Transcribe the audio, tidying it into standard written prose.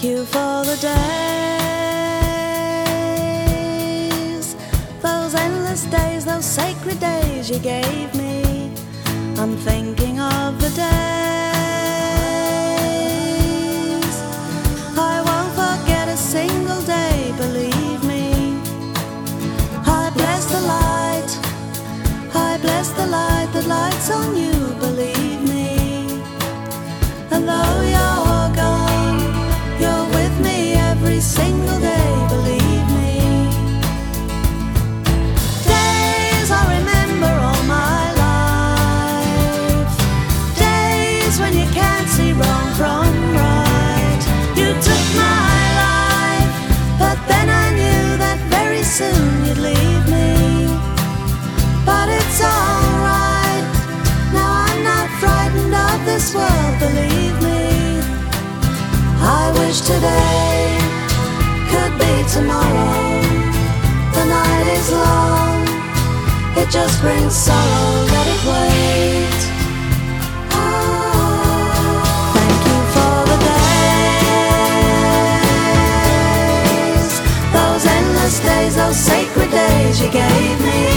Thank you for the days, those endless days, those sacred days you gave me. I'm thinking of the days I won't forget a single day, believe me. I bless the light, I bless the light that lights on you, believe me. And though you're gone, you're with me every single day, believe me. Days I remember all my life, days when you can't see wrong from right. You took my life, but then I knew that very soon you'd leave me. But it's alright, now I'm not frightened of this world, believe me. I wish today could be tomorrow. The night is long, it just brings sorrow, let it wait. Thank you for the days, those endless days, those sacred days you gave me.